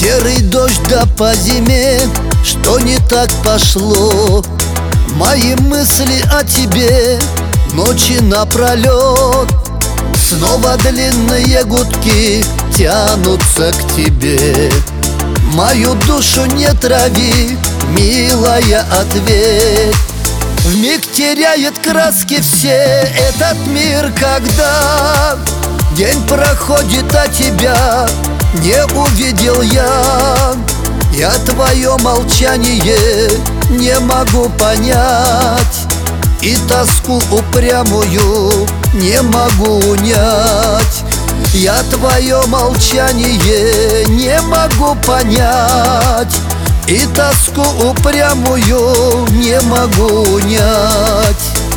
Серый дождь да по зиме, что не так пошло? Мои мысли о тебе ночи напролет. Снова длинные гудки тянутся к тебе. Мою душу не трави, милая, ответь. Вмиг теряет краски все этот мир, когда день проходит, а тебя не увидел я. Я твое молчание не могу понять, и тоску упрямую не могу унять. Я твое молчание не могу понять, и тоску упрямую не могу унять.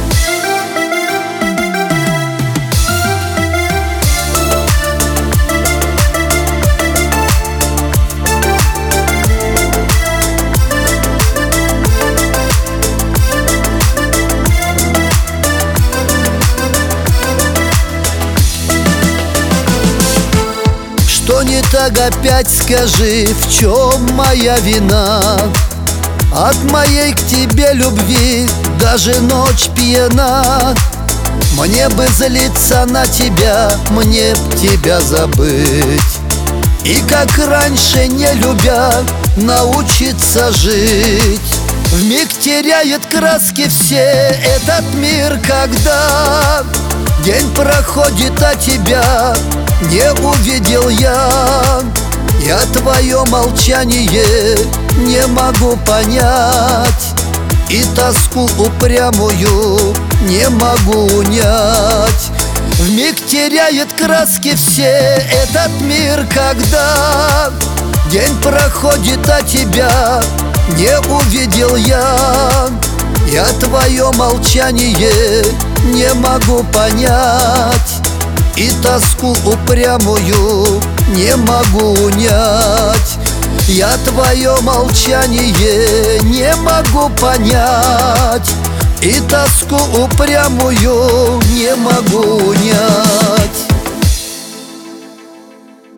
Что не так, опять скажи, в чем моя вина? От моей к тебе любви даже ночь пьяна. Мне бы злиться на тебя, мне б тебя забыть, и как раньше, не любя, научиться жить. Вмиг теряет краски все этот мир, когда день проходит, а тебя не увидел я. Я твое молчание не могу понять, и тоску упрямую не могу унять. Вмиг теряет краски все этот мир, когда день проходит, а тебя не увидел я. Я твое молчание не могу понять, и тоску упрямую не могу унять. Я твое молчание не могу понять, и тоску упрямую не могу унять.